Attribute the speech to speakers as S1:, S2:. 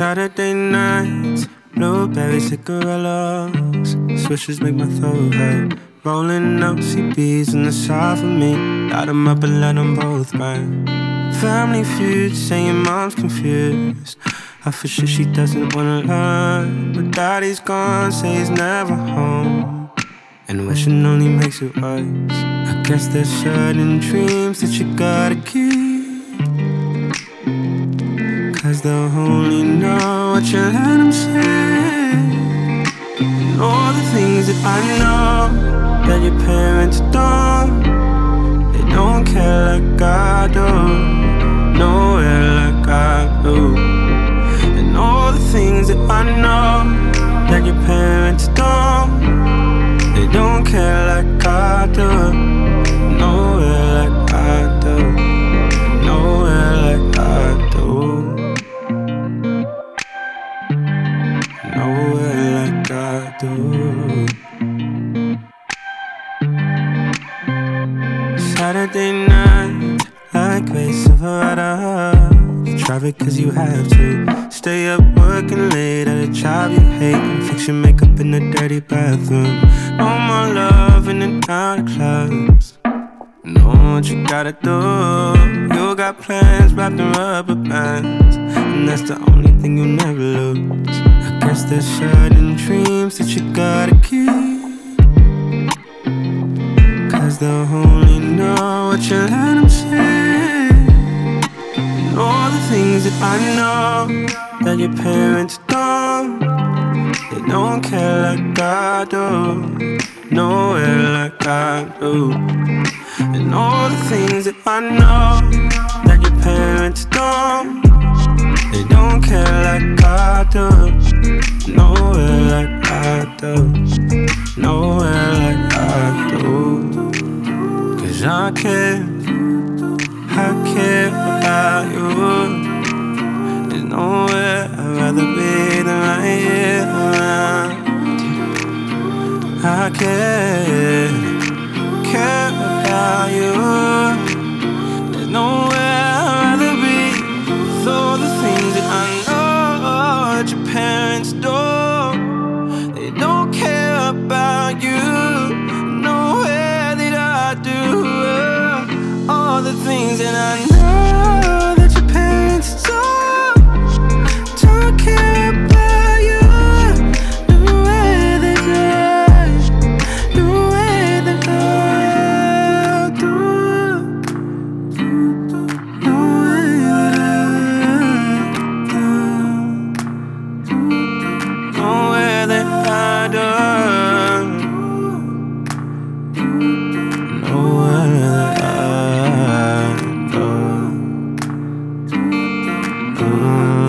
S1: Saturday nights, blueberry cigarillos, swishes make my throat hurt. Rolling up CBs in the south of me, light 'em up and let 'em both burn. Family feud, saying mom's confused. I for sure she doesn't wanna learn, but daddy's gone, say he's never home. And wishing only makes it worse. I guess there's certain dreams that you gotta keep, 'cause they'll only know what you let them say. And all the things that I know that your parents don't, they don't care like I do, nowhere like I do. And all the things that I know that your parents don't, they don't care like I do, nowhere like I do, nowhere like I do, nowhere like I do. Saturday night, like Ray Silverado, you traffic 'cause you have to. Stay up working late at a job you hate and fix your makeup in the dirty bathroom. No more love in the down clubs. Know what you gotta do. You got plans wrapped in rubber bands, and that's the only thing you never lose. I guess there's certain dreams that you gotta keep, 'cause they'll only know what you let them say. And all the things that I know that your parents don't, they don't care like I do, nowhere like I do. And all the things that I know that your parents don't, they don't care like I do, nowhere like I do, nowhere like I do. 'Cause I care about you. There's nowhere I'd rather be than right here around. I care about you. There's nowhere I'd rather be with all the things that I know that your parents don't. They don't care about you, nowhere that I do. All the things that I know that your parents don't care about you, nowhere that I, nowhere that I do, nowhere that I do, nowhere that I do, nowhere that I do.